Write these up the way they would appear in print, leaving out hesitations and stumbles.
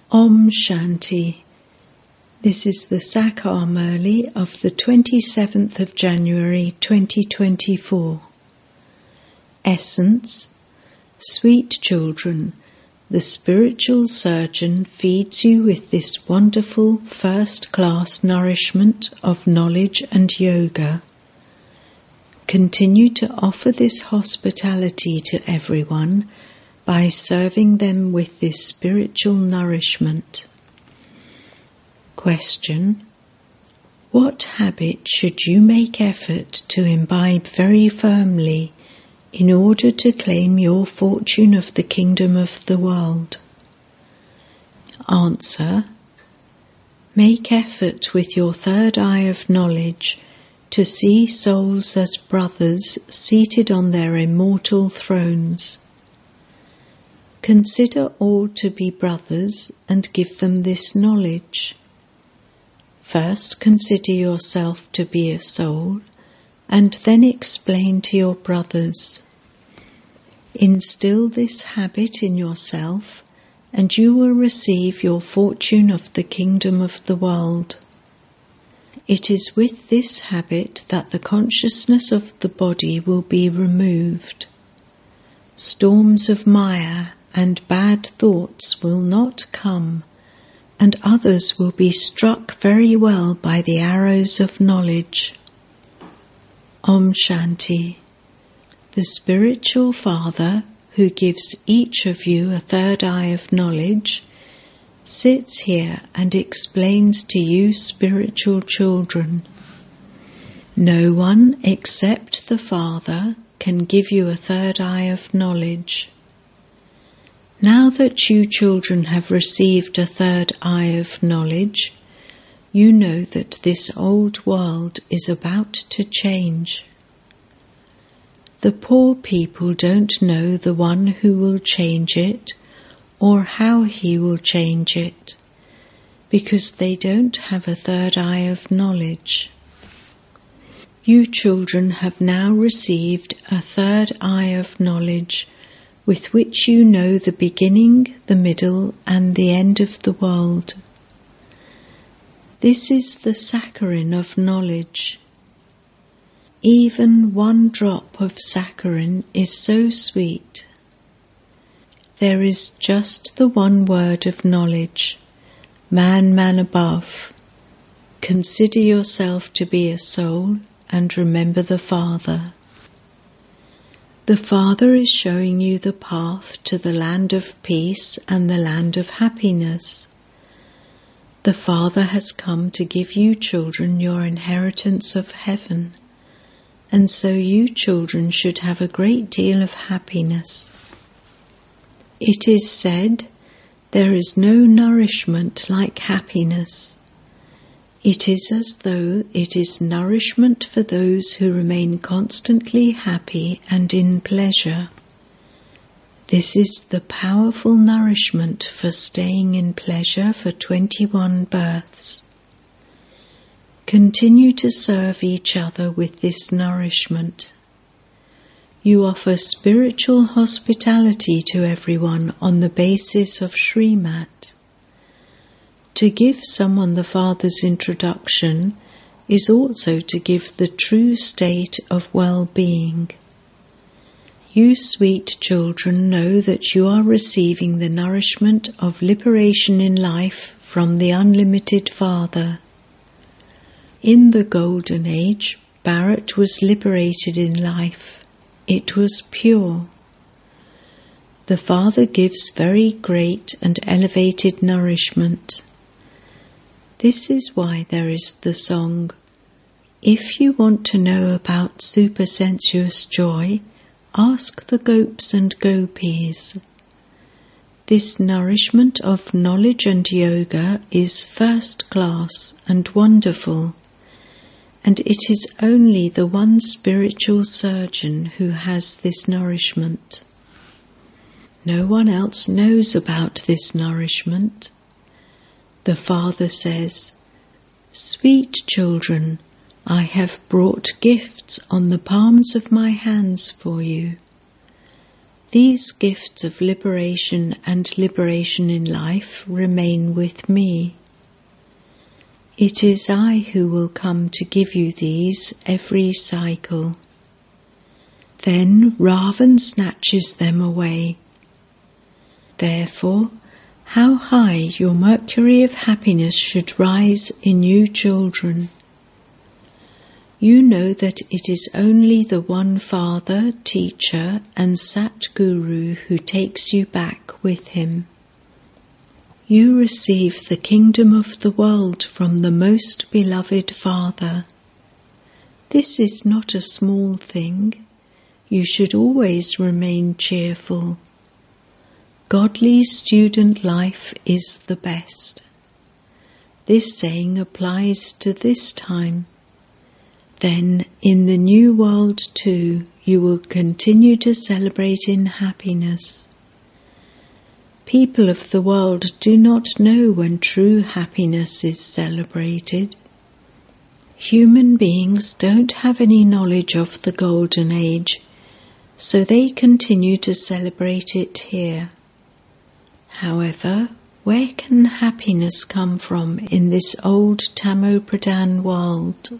Om Shanti. This is the Sakar Murli of the 27th of January 2024. Essence. Sweet children, the spiritual surgeon feeds you with this wonderful first-class nourishment of knowledge and yoga. Continue to offer this hospitality to everyone by serving them with this spiritual nourishment. Question: what habit should you make effort to imbibe very firmly in order to claim your fortune of the kingdom of the world? Answer: make effort with your third eye of knowledge to see souls as brothers seated on their immortal thrones. Consider all to be brothers and give them this knowledge. First consider yourself to be a soul, and then explain to your brothers. Instill this habit in yourself, and you will receive your fortune of the kingdom of the world. It is with this habit that the consciousness of the body will be removed. Storms of Maya and bad thoughts will not come, and others will be struck very well by the arrows of knowledge. Om Shanti. The spiritual Father, who gives each of you a third eye of knowledge, sits here and explains to you spiritual children. No one except the Father can give you a third eye of knowledge. Now that you children have received a third eye of knowledge, you know that this old world is about to change. The poor people don't know the one who will change it or how he will change it, because they don't have a third eye of knowledge. You children have now received a third eye of knowledge with which you know the beginning, the middle, and the end of the world. This is the saccharin of knowledge. Even one drop of saccharin is so sweet. There is just the one word of knowledge, man, man above. Consider yourself to be a soul and remember the Father. The Father is showing you the path to the land of peace and the land of happiness. The Father has come to give you children your inheritance of heaven, and so you children should have a great deal of happiness. It is said, there is no nourishment like happiness. It is as though it is nourishment for those who remain constantly happy and in pleasure. This is the powerful nourishment for staying in pleasure for 21 births. Continue to serve each other with this nourishment. You offer spiritual hospitality to everyone on the basis of Srimat. To give someone the Father's introduction is also to give the true state of well-being. You sweet children know that you are receiving the nourishment of liberation in life from the unlimited Father. In the Golden Age, Bharat was liberated in life. It was pure. The Father gives very great and elevated nourishment. This is why there is the song, if you want to know about supersensuous joy, ask the gopis and gopis. This nourishment of knowledge and yoga is first class and wonderful, and it is only the one spiritual surgeon who has this nourishment. No one else knows about this nourishment. The Father says, sweet children, I have brought gifts on the palms of my hands for you. These gifts of liberation and liberation in life remain with me. It is I who will come to give you these every cycle. Then Ravan snatches them away. Therefore, how high your mercury of happiness should rise in you children. You know that it is only the one Father, Teacher and Satguru who takes you back with him. You receive the kingdom of the world from the most beloved Father. This is not a small thing. You should always remain cheerful. Godly student life is the best. This saying applies to this time. Then, in the new world too, you will continue to celebrate in happiness. People of the world do not know when true happiness is celebrated. Human beings don't have any knowledge of the Golden Age, so they continue to celebrate it here. However, where can happiness come from in this old Tamo-Pradhan world?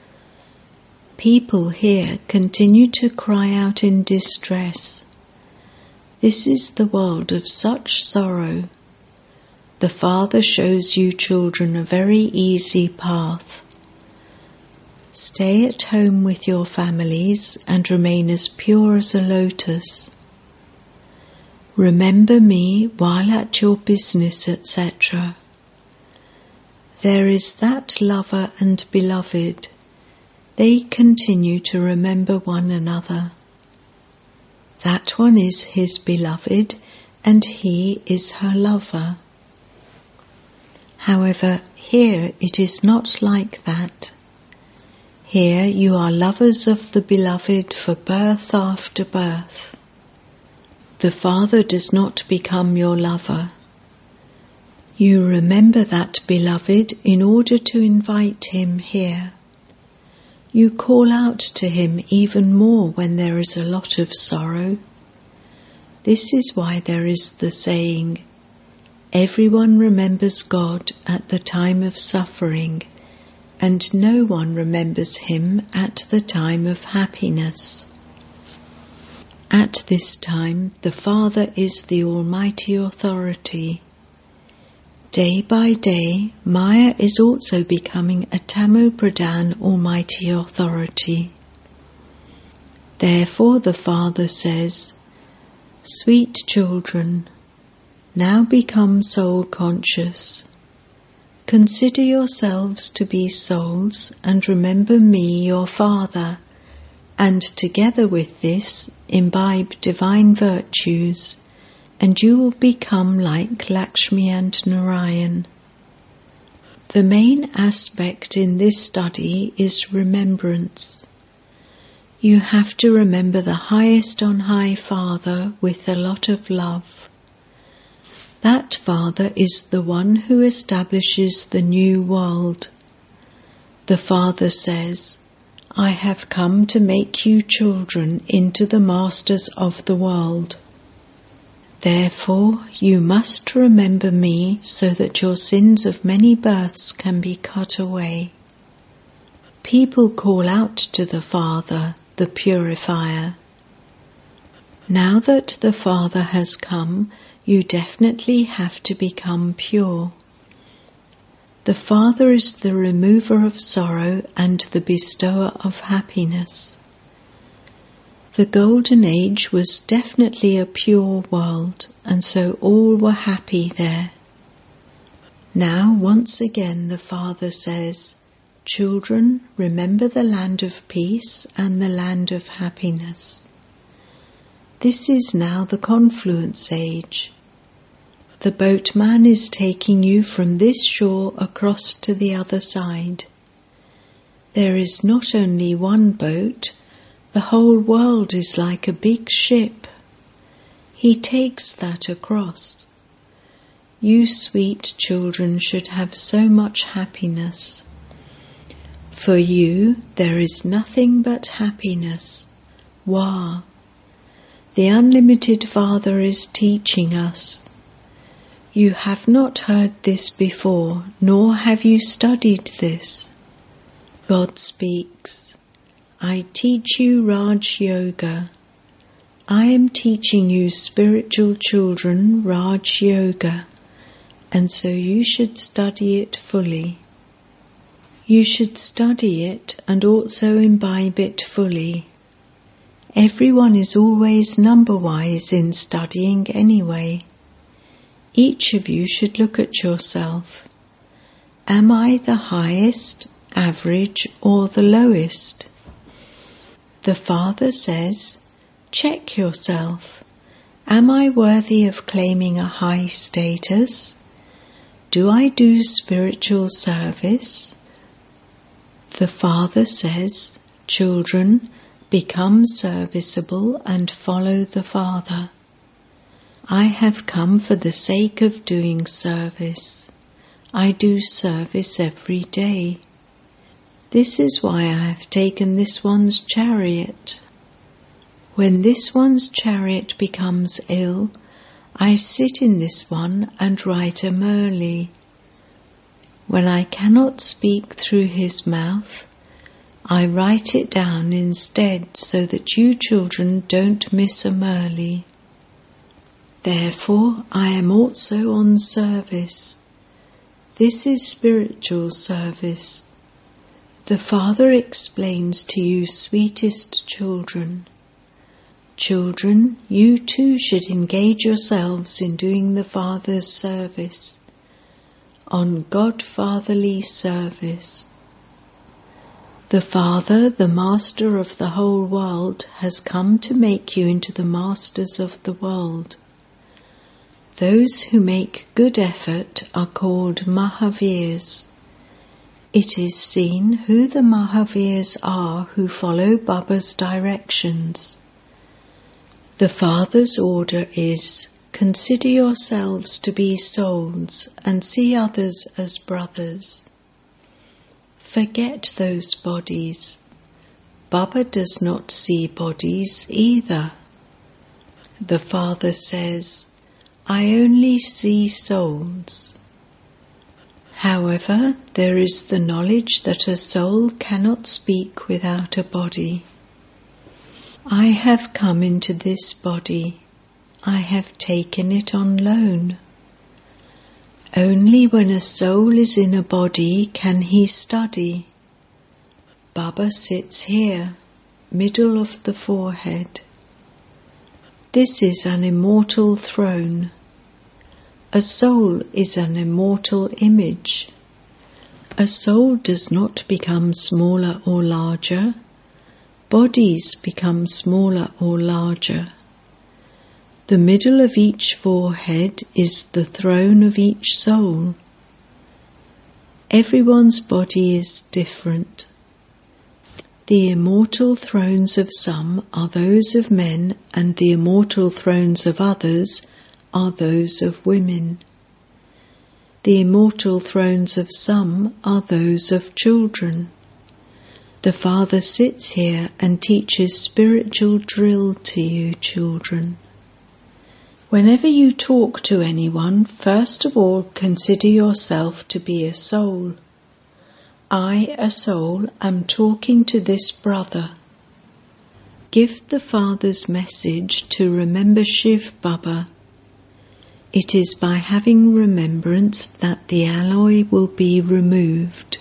People here continue to cry out in distress. This is the world of such sorrow. The Father shows you children a very easy path. Stay at home with your families and remain as pure as a lotus. Remember me while at your business, etc. There is that lover and beloved. They continue to remember one another. That one is his beloved and he is her lover. However, here it is not like that. Here you are lovers of the beloved for birth after birth. The Father does not become your lover. You remember that beloved in order to invite him here. You call out to him even more when there is a lot of sorrow. This is why there is the saying, everyone remembers God at the time of suffering, and no one remembers him at the time of happiness. At this time, the Father is the Almighty Authority. Day by day, Maya is also becoming a Tamo-Pradhan Almighty Authority. Therefore the Father says, Sweet children, now become soul conscious. Consider yourselves to be souls and remember me, your Father, and together with this imbibe divine virtues, and you will become like Lakshmi and Narayan. The main aspect in this study is remembrance. You have to remember the highest on high Father with a lot of love. That Father is the one who establishes the new world. The Father says, I have come to make you children into the masters of the world. Therefore, you must remember me so that your sins of many births can be cut away. People call out to the Father, the Purifier. Now that the Father has come, you definitely have to become pure. The Father is the remover of sorrow and the bestower of happiness. The Golden Age was definitely a pure world, and so all were happy there. Now, once again, the Father says, Children, remember the land of peace and the land of happiness. This is now the confluence age. The boatman is taking you from this shore across to the other side. There is not only one boat, the whole world is like a big ship. He takes that across. You sweet children should have so much happiness. For you there is nothing but happiness. Wah! The unlimited Father is teaching us. You have not heard this before, nor have you studied this. God speaks, I teach you Raj Yoga. I am teaching you spiritual children Raj Yoga, and so you should study it fully. You should study it and also imbibe it fully. Everyone is always number-wise in studying anyway. Each of you should look at yourself. Am I the highest, average, or the lowest? The Father says, check yourself. Am I worthy of claiming a high status? Do I do spiritual service? The Father says, children, become serviceable and follow the Father. I have come for the sake of doing service. I do service every day. This is why I have taken this one's chariot. When this one's chariot becomes ill, I sit in this one and write a Murli. When I cannot speak through his mouth, I write it down instead so that you children don't miss a Murli. Therefore, I am also on service. This is spiritual service. The Father explains to you, sweetest children. Children, you too should engage yourselves in doing the Father's service, on God-fatherly service. The Father, the Master of the whole world, has come to make you into the masters of the world. Those who make good effort are called Mahavirs. It is seen who the Mahavirs are who follow Baba's directions. The Father's order is, consider yourselves to be souls and see others as brothers. Forget those bodies. Baba does not see bodies either. The Father says, I only see souls. However, there is the knowledge that a soul cannot speak without a body. I have come into this body. I have taken it on loan. Only when a soul is in a body can he study. Baba sits here, middle of the forehead. This is an immortal throne. A soul is an immortal image. A soul does not become smaller or larger. Bodies become smaller or larger. The middle of each forehead is the throne of each soul. Everyone's body is different. The immortal thrones of some are those of men, and the immortal thrones of others are those of women. The immortal thrones of some are those of children. The Father sits here and teaches spiritual drill to you, children. Whenever you talk to anyone, first of all consider yourself to be a soul. I, a soul, am talking to this brother. Give the Father's message to remember Shiv Baba. It is by having remembrance that the alloy will be removed.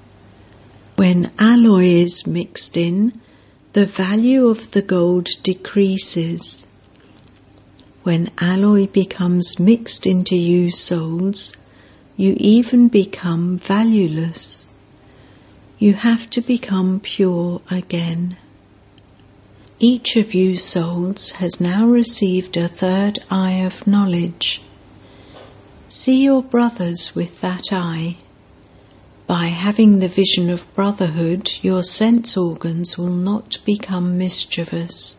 When alloy is mixed in, the value of the gold decreases. When alloy becomes mixed into you souls, you even become valueless. You have to become pure again. Each of you souls has now received a third eye of knowledge. See your brothers with that eye. By having the vision of brotherhood, your sense organs will not become mischievous.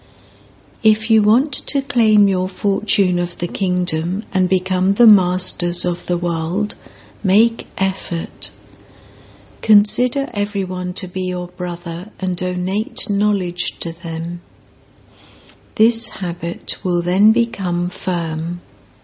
If you want to claim your fortune of the kingdom and become the masters of the world, make effort. Consider everyone to be your brother and donate knowledge to them. This habit will then become firm.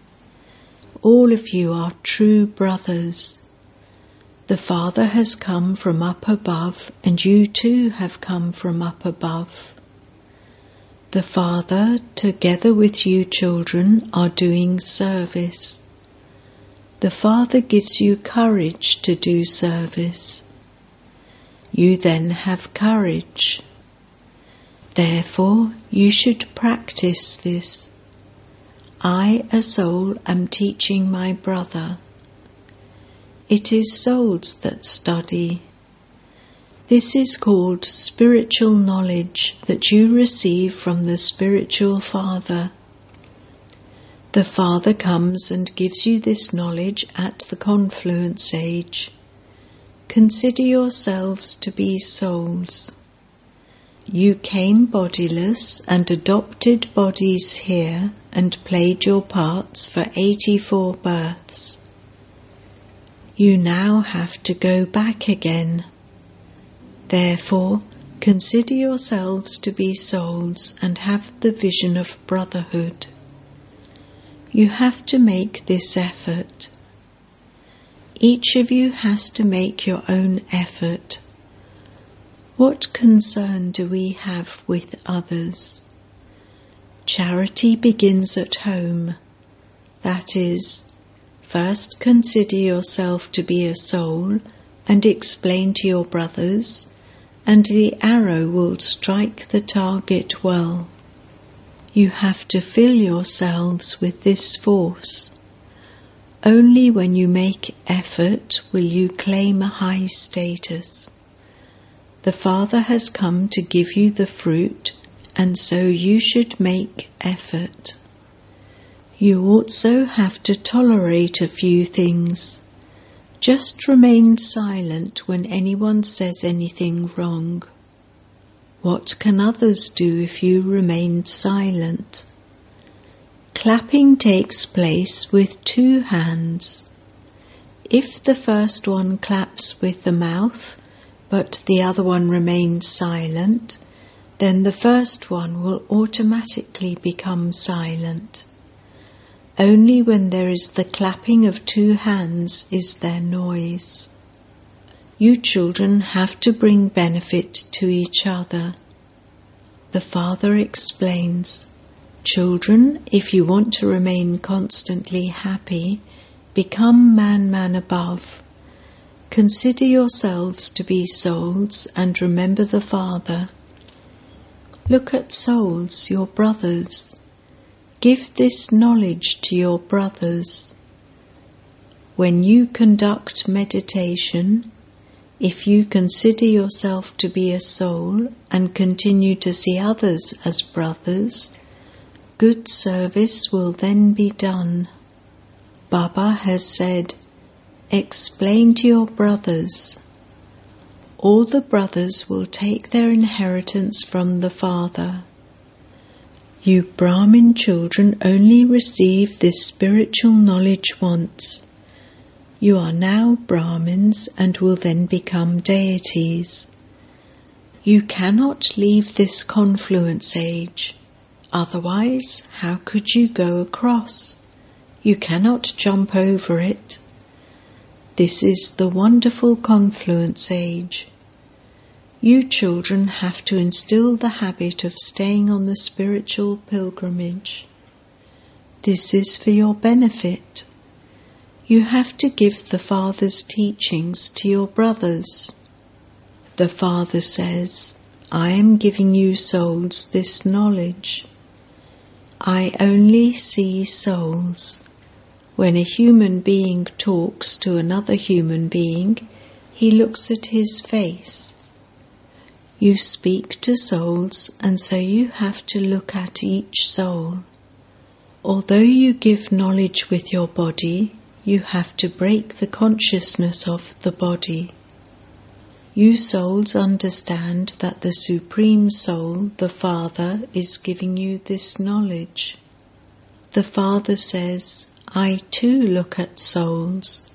All of you are true brothers. The Father has come from up above, and you too have come from up above. The Father, together with you children, are doing service. The Father gives you courage to do service. You then have courage. Therefore, you should practice this. I, a soul, am teaching my brother. It is souls that study. This is called spiritual knowledge that you receive from the spiritual Father. The Father comes and gives you this knowledge at the confluence age. Consider yourselves to be souls. You came bodiless and adopted bodies here and played your parts for 84 births. You now have to go back again. Therefore, consider yourselves to be souls and have the vision of brotherhood. You have to make this effort. Each of you has to make your own effort. What concern do we have with others? Charity begins at home. That is, first consider yourself to be a soul and explain to your brothers, and the arrow will strike the target well. You have to fill yourselves with this force. Only when you make effort will you claim a high status. The Father has come to give you the fruit, and so you should make effort. You also have to tolerate a few things. Just remain silent when anyone says anything wrong. What can others do if you remain silent? Clapping takes place with 2 hands. If the first one claps with the mouth, but the other one remains silent, then the first one will automatically become silent. Only when there is the clapping of 2 hands is there noise. You children have to bring benefit to each other. The Father explains, children, if you want to remain constantly happy, become man above. Consider yourselves to be souls and remember the Father. Look at souls, your brothers. Give this knowledge to your brothers. When you conduct meditation, if you consider yourself to be a soul and continue to see others as brothers, good service will then be done. Baba has said, explain to your brothers. All the brothers will take their inheritance from the Father. You Brahmin children only receive this spiritual knowledge once. You are now Brahmins and will then become deities. You cannot leave this confluence age. Otherwise, how could you go across? You cannot jump over it. This is the wonderful confluence age. You children have to instill the habit of staying on the spiritual pilgrimage. This is for your benefit. You have to give the Father's teachings to your brothers. The Father says, I am giving you souls this knowledge. I only see souls. When a human being talks to another human being, he looks at his face. You speak to souls, and so you have to look at each soul. Although you give knowledge with your body, you have to break the consciousness of the body. You souls understand that the Supreme Soul, the Father, is giving you this knowledge. The Father says, I too look at souls.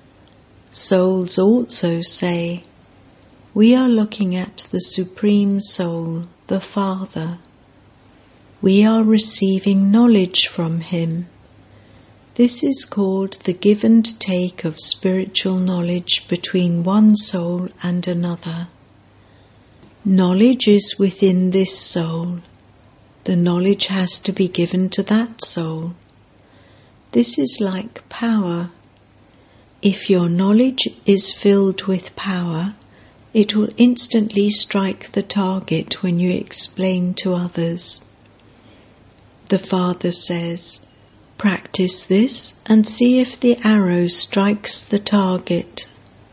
Souls also say, we are looking at the Supreme Soul, the Father. we are receiving knowledge from him. This is called the give and take of spiritual knowledge between one soul and another. Knowledge is within this soul. The knowledge has to be given to that soul. This is like power. If your knowledge is filled with power, it will instantly strike the target when you explain to others. The Father says, "Practice this and see if the arrow strikes the target."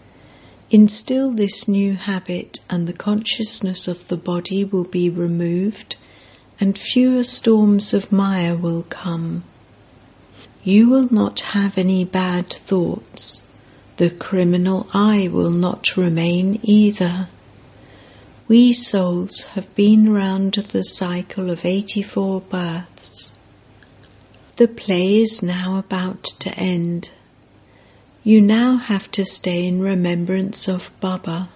Instill this new habit and the consciousness of the body will be removed and fewer storms of Maya will come. You will not have any bad thoughts. The criminal eye will not remain either. We souls have been round the cycle of 84 births. The play is now about to end. You now have to stay in remembrance of Baba.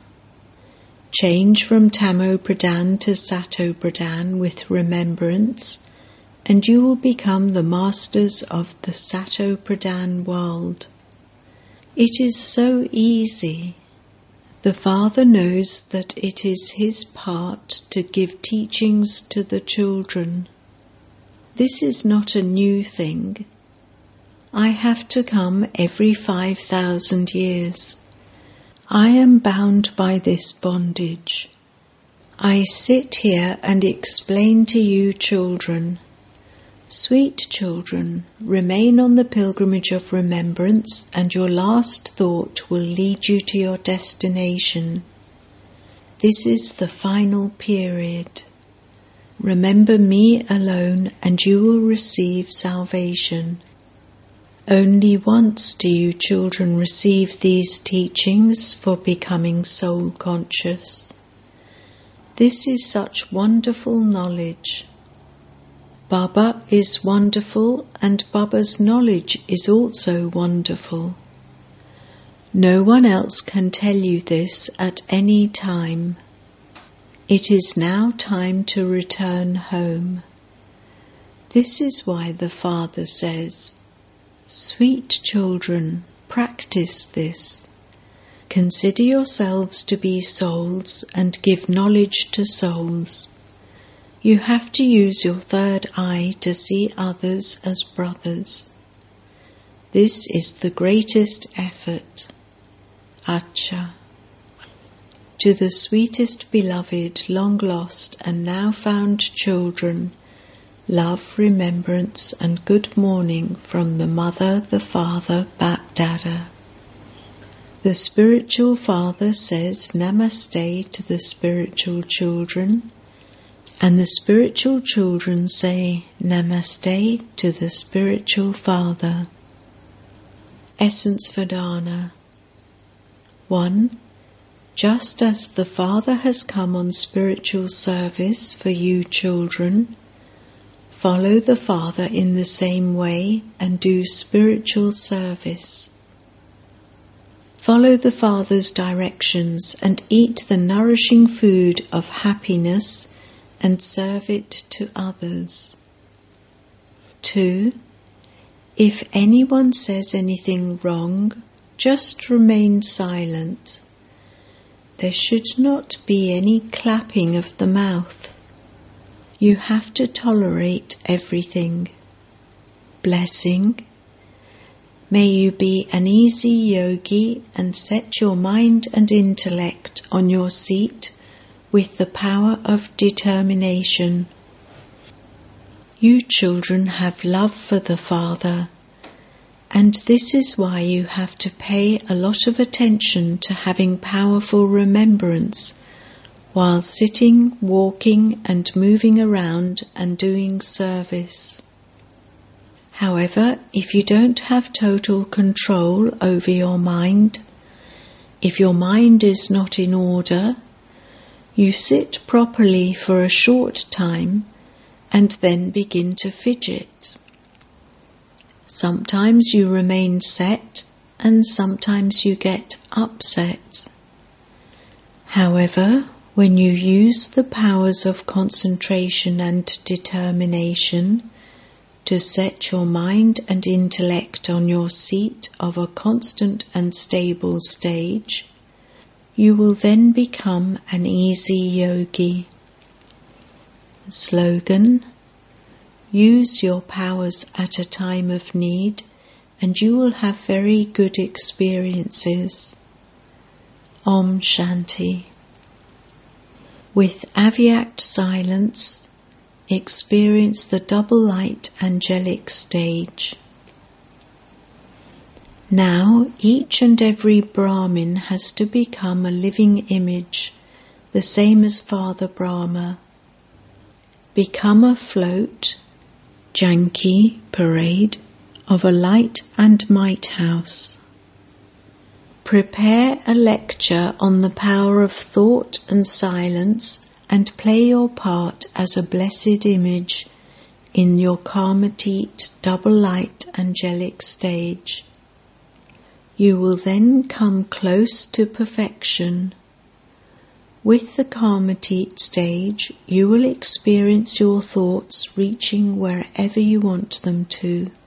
Change from Tamo Pradhan to Sato Pradhan with remembrance, and you will become the masters of the Sato Pradhan world. It is so easy. The Father knows that it is his part to give teachings to the children. This is not a new thing. I have to come every 5,000 years. I am bound by this bondage. I sit here and explain to you children. Sweet children, remain on the pilgrimage of remembrance, and your last thought will lead you to your destination. This is the final period. Remember me alone, and you will receive salvation. Only once do you children receive these teachings for becoming soul conscious. This is such wonderful knowledge. Baba is wonderful, and Baba's knowledge is also wonderful. No one else can tell you this at any time. It is now time to return home. This is why the Father says, "Sweet children, practice this. Consider yourselves to be souls and give knowledge to souls. You have to use your third eye to see others as brothers. This is the greatest effort." Acha. To the sweetest beloved, long lost and now found children, love, remembrance and good morning from the Mother, the Father, Bap-Dada. The spiritual Father says Namaste to the spiritual children, and the spiritual children say Namaste to the spiritual Father. Essence Vedana. 1. Just as the Father has come on spiritual service for you children, follow the Father in the same way and do spiritual service. Follow the Father's directions and eat the nourishing food of happiness and serve it to others. 2. If anyone says anything wrong, just remain silent. There should not be any clapping of the mouth. You have to tolerate everything. Blessing. May you be an easy yogi and set your mind and intellect on your seat with the power of determination. You children have love for the Father, and this is why you have to pay a lot of attention to having powerful remembrance while sitting, walking and moving around and doing service. However, if you don't have total control over your mind, if your mind is not in order, you sit properly for a short time and then begin to fidget. Sometimes you remain set and sometimes you get upset. However, When you use the powers of concentration and determination to set your mind and intellect on your seat of a constant and stable stage, you will then become an easy yogi. Slogan: use your powers at a time of need and you will have very good experiences. Om Shanti. With Avyakt silence, experience the double light angelic stage. Now each and every Brahmin has to become a living image, the same as Father Brahma. Become a float, Janki, parade, of a light and might house. Prepare a lecture on the power of thought and silence and play your part as a blessed image in your Karmatit double light angelic stage. You will then come close to perfection. With the Karmatit stage, you will experience your thoughts reaching wherever you want them to.